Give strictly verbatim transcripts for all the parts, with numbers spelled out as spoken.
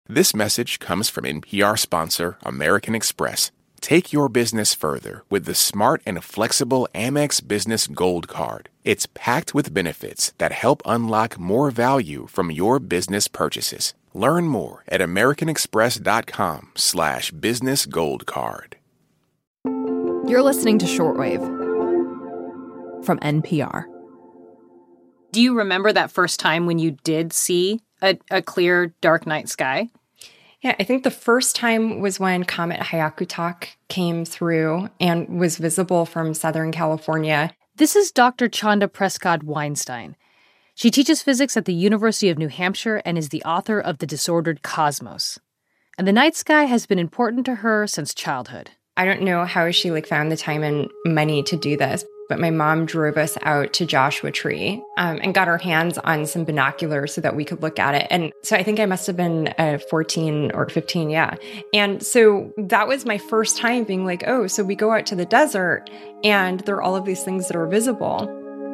This message comes from N P R sponsor American Express. Take your business further with the smart and flexible Amex Business Gold Card. It's packed with benefits that help unlock more value from your business purchases. Learn more at americanexpress.com slash business gold card. You're listening to Shortwave from N P R. Do you remember that first time when you did see a, a clear, dark night sky? Yeah, I think the first time was when Comet Hyakutake came through and was visible from Southern California. This is Doctor Chanda Prescott Weinstein. She teaches physics at the University of New Hampshire and is the author of The Disordered Cosmos. And the night sky has been important to her since childhood. I don't know how she like found the time and money to do this, but my mom drove us out to Joshua Tree um, and got our hands on some binoculars so that we could look at it. And so I think I must have been uh, fourteen or fifteen, yeah. And so that was my first time being like, oh, so we go out to the desert and there are all of these things that are visible.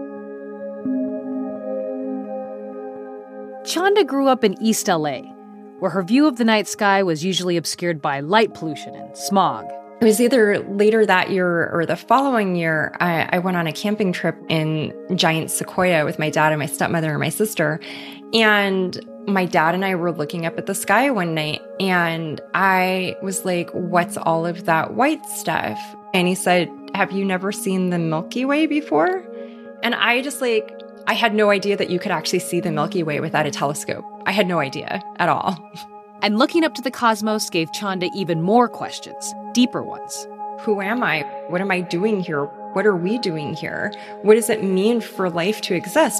Chanda grew up in East L A, where her view of the night sky was usually obscured by light pollution and smog. It was either later that year or the following year, I, I went on a camping trip in Giant Sequoia with my dad and my stepmother and my sister. And my dad and I were looking up at the sky one night, and I was like, what's all of that white stuff? And he said, have you never seen the Milky Way before? And I just like, I had no idea that you could actually see the Milky Way without a telescope. I had no idea at all. And looking up to the cosmos gave Chanda even more questions, deeper ones. Who am I? What am I doing here? What are we doing here? What does it mean for life to exist?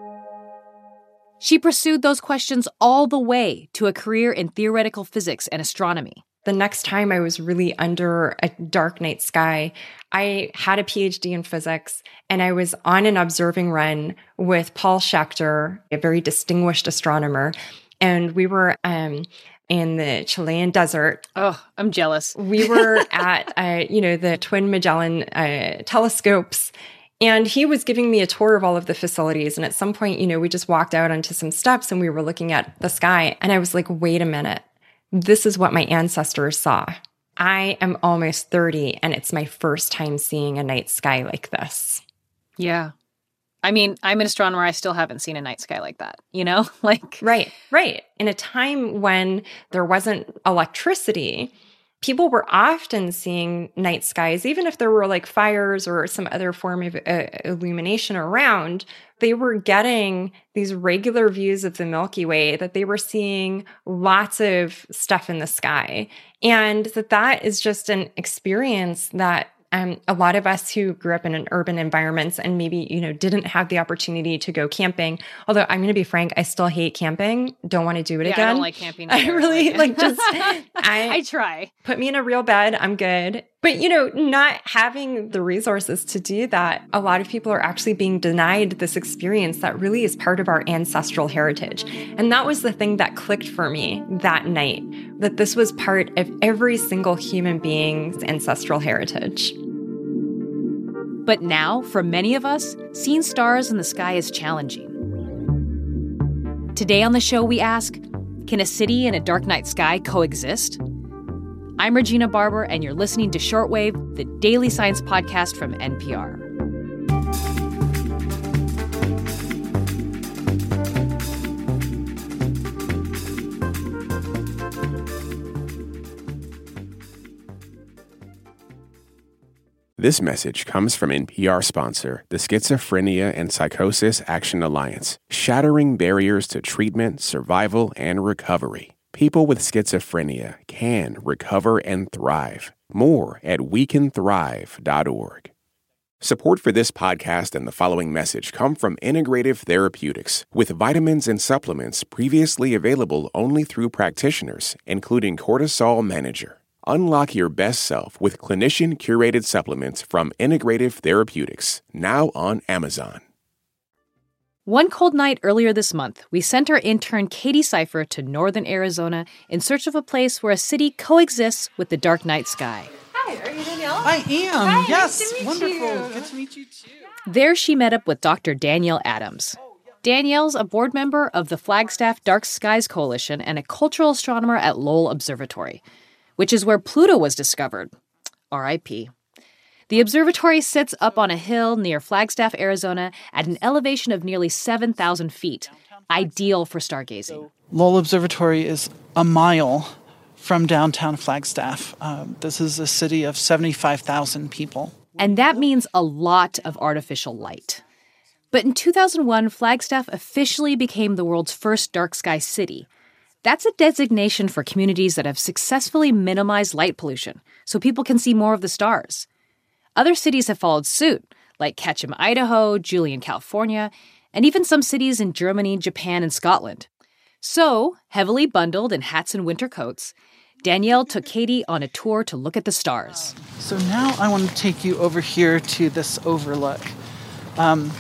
She pursued those questions all the way to a career in theoretical physics and astronomy. The next time I was really under a dark night sky, I had a P H D in physics, and I was on an observing run with Paul Schechter, a very distinguished astronomer. And we were um, in the Chilean desert. Oh, I'm jealous. We were at, uh, you know, the Twin Magellan uh, telescopes. And he was giving me a tour of all of the facilities. And at some point, you know, we just walked out onto some steps and we were looking at the sky. And I was like, wait a minute. This is what my ancestors saw. I am almost thirty, and it's my first time seeing a night sky like this. Yeah. I mean, I'm an astronomer. I still haven't seen a night sky like that, you know? Like, right, right. In a time when there wasn't electricity, people were often seeing night skies, even if there were like fires or some other form of uh, illumination around. They were getting these regular views of the Milky Way, that they were seeing lots of stuff in the sky. And that that is just an experience that Um, a lot of us who grew up in an urban environments and maybe, you know, didn't have the opportunity to go camping. Although I'm going to be frank, I still hate camping. Don't want to do it yeah, again. I don't like camping. I really like just, I, I try. Put me in a real bed. I'm good. But, you know, not having the resources to do that, a lot of people are actually being denied this experience that really is part of our ancestral heritage. And that was the thing that clicked for me that night, that this was part of every single human being's ancestral heritage. But now, for many of us, seeing stars in the sky is challenging. Today on the show, we ask, can a city and a dark night sky coexist? I'm Regina Barber, and you're listening to Shortwave, the daily science podcast from N P R. This message comes from N P R sponsor, the Schizophrenia and Psychosis Action Alliance, shattering barriers to treatment, survival, and recovery. People with schizophrenia can recover and thrive. More at we can thrive dot org. Support for this podcast and the following message come from Integrative Therapeutics, with vitamins and supplements previously available only through practitioners, including Cortisol Manager. Unlock your best self with clinician-curated supplements from Integrative Therapeutics, now on Amazon. One cold night earlier this month, we sent our intern Katie Cipher to northern Arizona in search of a place where a city coexists with the dark night sky. Hi, are you Danielle? I am, Hi, yes, nice to meet wonderful. you. Good to meet you too. There she met up with Doctor Danielle Adams. Danielle's a board member of the Flagstaff Dark Skies Coalition and a cultural astronomer at Lowell Observatory, which is where Pluto was discovered. R I P The observatory sits up on a hill near Flagstaff, Arizona, at an elevation of nearly seven thousand feet, ideal for stargazing. Lowell Observatory is a mile from downtown Flagstaff. Um, this is a city of seventy-five thousand people. And that means a lot of artificial light. But in two thousand one, Flagstaff officially became the world's first dark sky city. That's a designation for communities that have successfully minimized light pollution, so people can see more of the stars. Other cities have followed suit, like Ketchum, Idaho, Julian, California, and even some cities in Germany, Japan, and Scotland. So, heavily bundled in hats and winter coats, Danielle took Katie on a tour to look at the stars. So now I want to take you over here to this overlook. Um,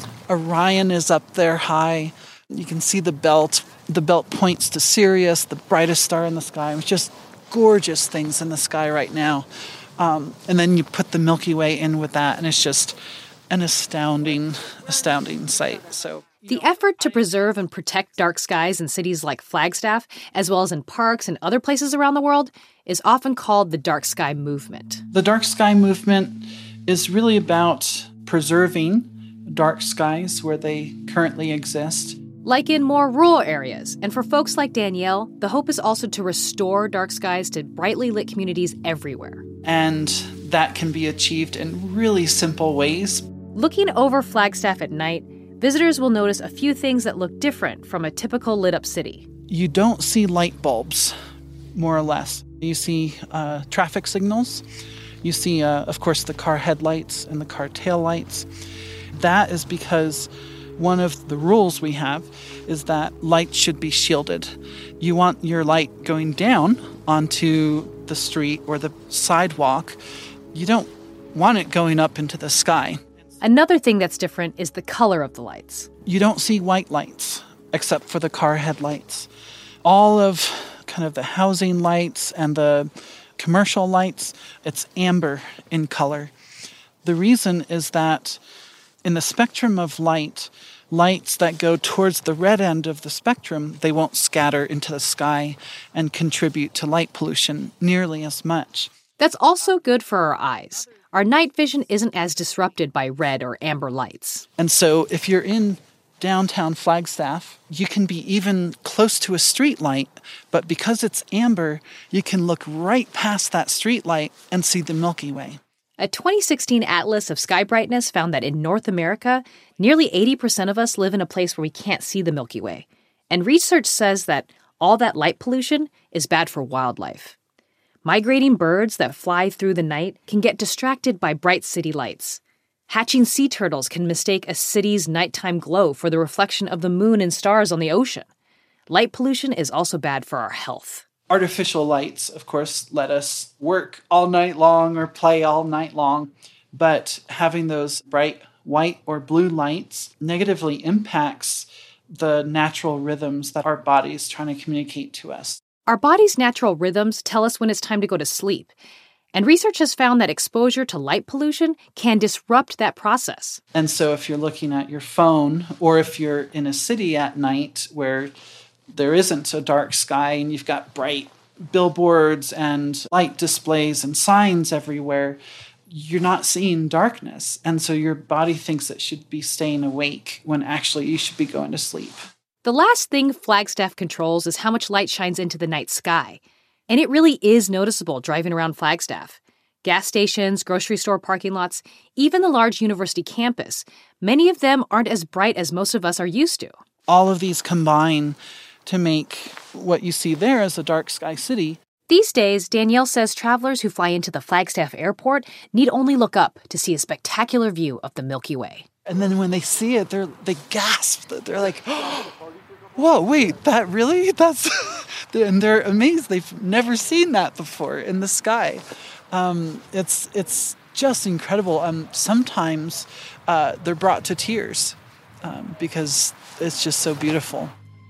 Orion is up there high. You can see the belt. The belt points to Sirius, the brightest star in the sky. It's just gorgeous things in the sky right now. Um, and then you put the Milky Way in with that, and it's just an astounding, astounding sight. So the effort to preserve and protect dark skies in cities like Flagstaff, as well as in parks and other places around the world, is often called the Dark Sky Movement. The Dark Sky Movement is really about preserving dark skies where they currently exist. Like in more rural areas. And for folks like Danielle, the hope is also to restore dark skies to brightly lit communities everywhere. And that can be achieved in really simple ways. Looking over Flagstaff at night, visitors will notice a few things that look different from a typical lit-up city. You don't see light bulbs, more or less. You see uh, traffic signals. You see, uh, of course, the car headlights and the car taillights. That is because one of the rules we have is that light should be shielded. You want your light going down onto the street or the sidewalk. You don't want it going up into the sky. Another thing that's different is the color of the lights. You don't see white lights, except for the car headlights. All of kind of the housing lights and the commercial lights, it's amber in color. The reason is that in the spectrum of light, lights that go towards the red end of the spectrum, they won't scatter into the sky and contribute to light pollution nearly as much. That's also good for our eyes. Our night vision isn't as disrupted by red or amber lights. And so if you're in downtown Flagstaff, you can be even close to a street light, but because it's amber, you can look right past that street light and see the Milky Way. A twenty sixteen Atlas of Sky Brightness found that in North America, nearly eighty percent of us live in a place where we can't see the Milky Way. And research says that all that light pollution is bad for wildlife. Migrating birds that fly through the night can get distracted by bright city lights. Hatching sea turtles can mistake a city's nighttime glow for the reflection of the moon and stars on the ocean. Light pollution is also bad for our health. Artificial lights, of course, let us work all night long or play all night long, but having those bright white or blue lights negatively impacts the natural rhythms that our body's trying to communicate to us. Our body's natural rhythms tell us when it's time to go to sleep, and research has found that exposure to light pollution can disrupt that process. And so if you're looking at your phone, or if you're in a city at night where there isn't a dark sky and you've got bright billboards and light displays and signs everywhere, you're not seeing darkness. And so your body thinks it should be staying awake when actually you should be going to sleep. The last thing Flagstaff controls is how much light shines into the night sky. And it really is noticeable driving around Flagstaff. Gas stations, grocery store parking lots, even the large university campus, many of them aren't as bright as most of us are used to. All of these combine to make what you see there as a dark sky city. These days, Danielle says travelers who fly into the Flagstaff airport need only look up to see a spectacular view of the Milky Way. And then when they see it, they're they gasp. They're like, oh, whoa, wait, that really? That's and they're amazed. They've never seen that before in the sky. Um, it's it's just incredible. Um, sometimes uh, they're brought to tears um, because it's just so beautiful.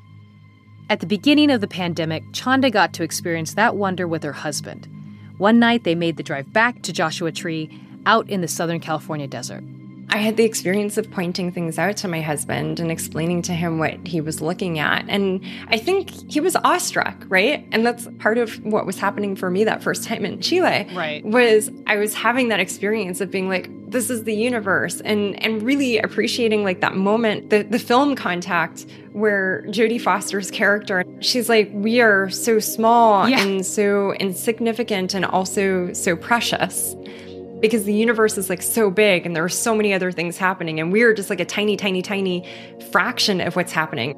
At the beginning of the pandemic, Chanda got to experience that wonder with her husband. One night, they made the drive back to Joshua Tree out in the Southern California desert. I had the experience of pointing things out to my husband and explaining to him what he was looking at. And I think he was awestruck, right? And that's part of what was happening for me that first time in Chile. Right. Was I was having that experience of being like, this is the universe, and and really appreciating like that moment, the, the film Contact, where Jodie Foster's character, she's like, we are so small yeah. and so insignificant and also so precious. Because the universe is like so big and there are so many other things happening, and we're just like a tiny, tiny, tiny fraction of what's happening.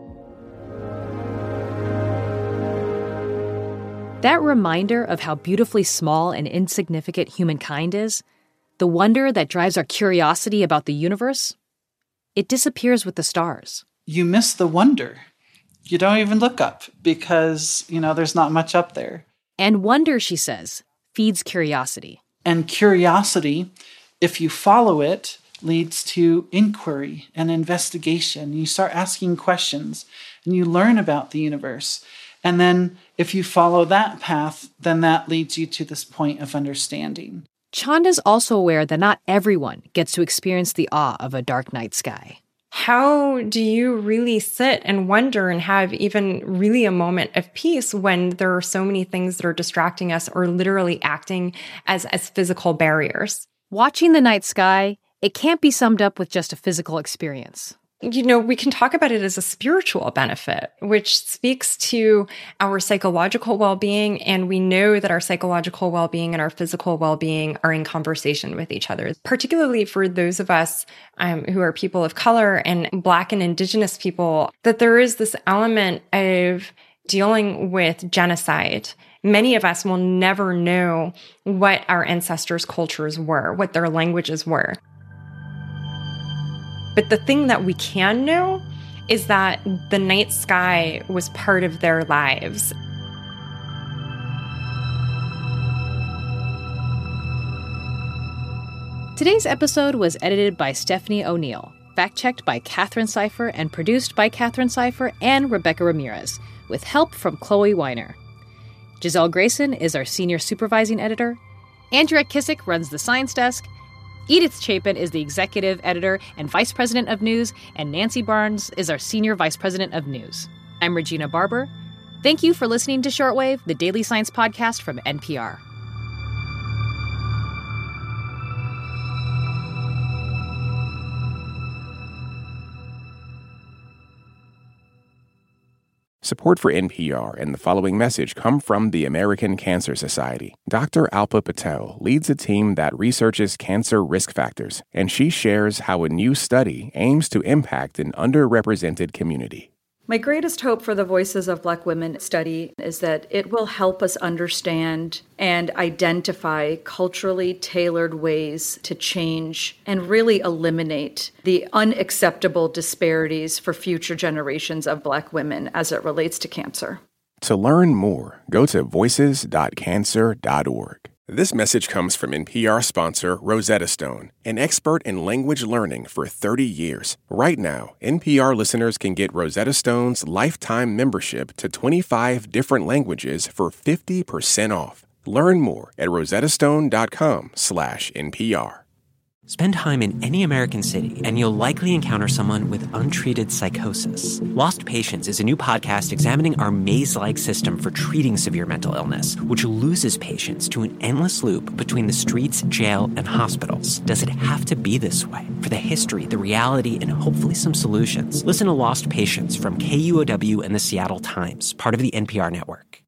That reminder of how beautifully small and insignificant humankind is, the wonder that drives our curiosity about the universe, it disappears with the stars. You miss the wonder. You don't even look up because, you know, there's not much up there. And wonder, she says, feeds curiosity. And curiosity, if you follow it, leads to inquiry and investigation. You start asking questions and you learn about the universe. And then if you follow that path, then that leads you to this point of understanding. Chanda's also aware that not everyone gets to experience the awe of a dark night sky. How do you really sit and wonder and have even really a moment of peace when there are so many things that are distracting us or literally acting as, as physical barriers? Watching the night sky, it can't be summed up with just a physical experience. You know, we can talk about it as a spiritual benefit, which speaks to our psychological well-being. And we know that our psychological well-being and our physical well-being are in conversation with each other, particularly for those of us um, who are people of color and Black and Indigenous people, that there is this element of dealing with genocide. Many of us will never know what our ancestors' cultures were, what their languages were. But the thing that we can know is that the night sky was part of their lives. Today's episode was edited by Stephanie O'Neill, fact-checked by Catherine Cipher, and produced by Catherine Cipher and Rebecca Ramirez, with help from Chloe Weiner. Giselle Grayson is our senior supervising editor. Andrea Kissick runs the science desk. Edith Chapin is the executive editor and vice president of news, and Nancy Barnes is our senior vice president of news. I'm Regina Barber. Thank you for listening to Shortwave, the daily science podcast from N P R. Support for N P R and the following message come from the American Cancer Society. Doctor Alpa Patel leads a team that researches cancer risk factors, and she shares how a new study aims to impact an underrepresented community. My greatest hope for the Voices of Black Women study is that it will help us understand and identify culturally tailored ways to change and really eliminate the unacceptable disparities for future generations of Black women as it relates to cancer. To learn more, go to voices dot cancer dot org. This message comes from N P R sponsor Rosetta Stone, an expert in language learning for thirty years. Right now, N P R listeners can get Rosetta Stone's lifetime membership to twenty-five different languages for fifty percent off. Learn more at rosettastone.com slash NPR. Spend time in any American city, and you'll likely encounter someone with untreated psychosis. Lost Patients is a new podcast examining our maze-like system for treating severe mental illness, which loses patients to an endless loop between the streets, jail, and hospitals. Does it have to be this way? For the history, the reality, and hopefully some solutions, listen to Lost Patients from K U O W and the Seattle Times, part of the N P R network.